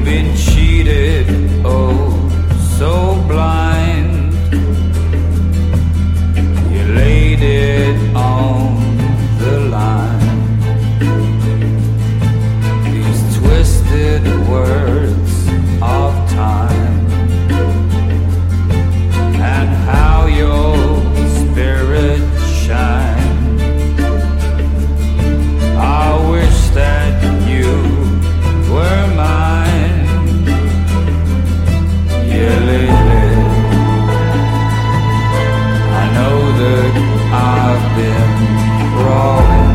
been cheated, oh, so blind. You laid it on the line. These twisted words of time, and how your spirit shine. I wish that you were mine. Yeah, lately I know that I've been crawling.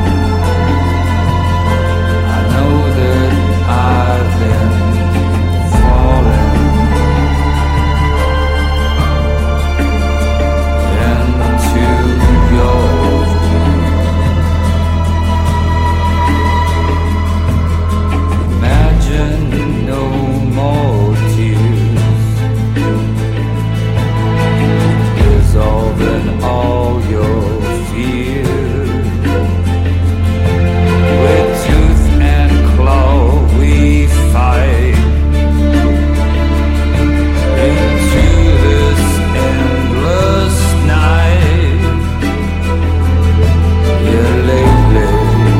I know that I've been falling into your imagine no more tears, dissolving all your fears. With tooth and claw we fight into this endless night. Yeah, lately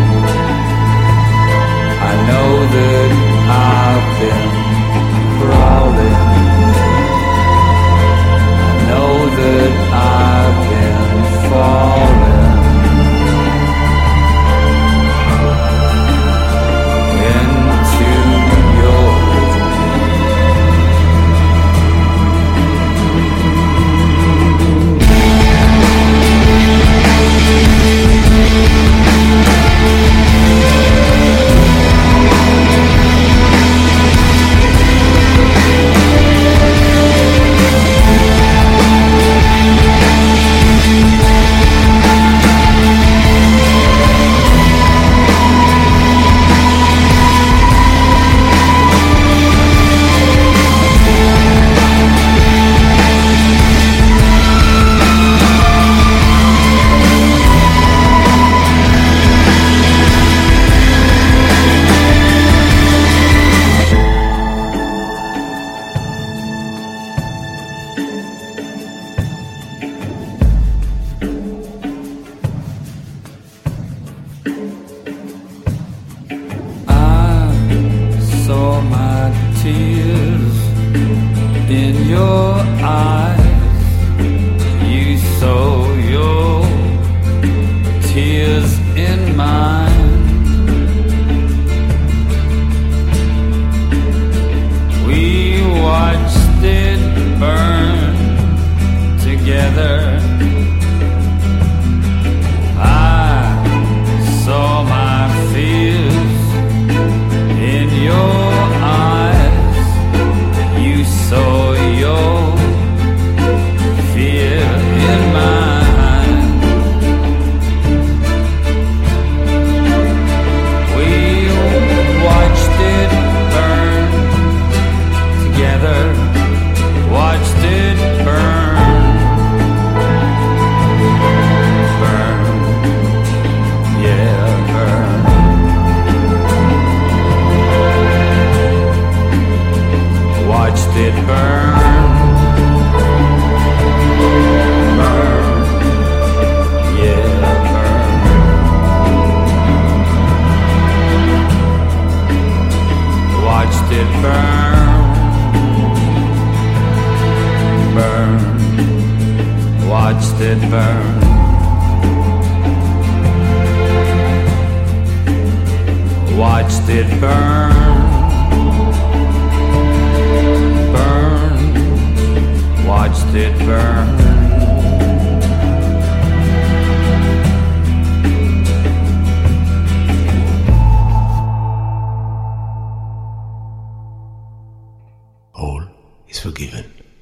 I know that I've been crawling. I know that I've been falling into your saw my tears in your eyes. You saw your tears in mine. We watched it burn together. I saw my fears in your eyes. You saw your fear in mine. We watched it burn together. Watched it burn, burn, yeah, burn. Watched it burn, burn, yeah, burn. Watched it burn, burn. Watched it burn. Watched it burn. Watched it burn. All is forgiven.